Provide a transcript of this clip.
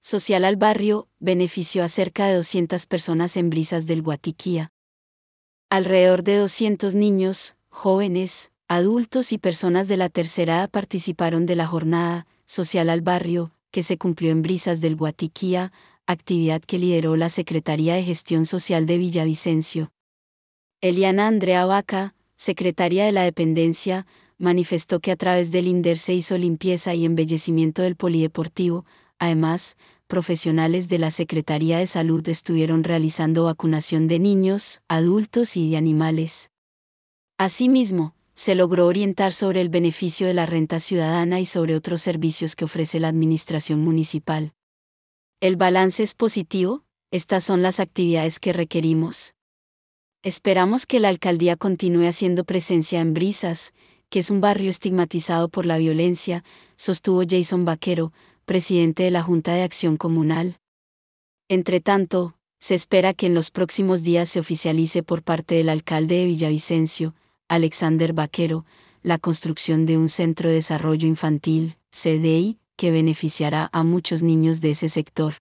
social al barrio, benefició a cerca de 200 personas en Brisas del Guatiquía. Alrededor de 200 niños, jóvenes, adultos y personas de la tercera edad participaron de la jornada social al barrio, que se cumplió en Brisas del Guatiquía, actividad que lideró la Secretaría de Gestión Social de Villavicencio. Eliana Andrea Vaca, secretaria de la dependencia, manifestó que a través del INDER se hizo limpieza y embellecimiento del polideportivo. Además, profesionales de la Secretaría de Salud estuvieron realizando vacunación de niños, adultos y de animales. Asimismo, se logró orientar sobre el beneficio de la renta ciudadana y sobre otros servicios que ofrece la administración municipal. El balance es positivo, estas son las actividades que requerimos. Esperamos que la alcaldía continúe haciendo presencia en Brisas, que es un barrio estigmatizado por la violencia, sostuvo Jason Vaquero, presidente de la Junta de Acción Comunal. Entretanto, se espera que en los próximos días se oficialice por parte del alcalde de Villavicencio, Alexander Vaquero, la construcción de un centro de desarrollo infantil, CDI, que beneficiará a muchos niños de ese sector.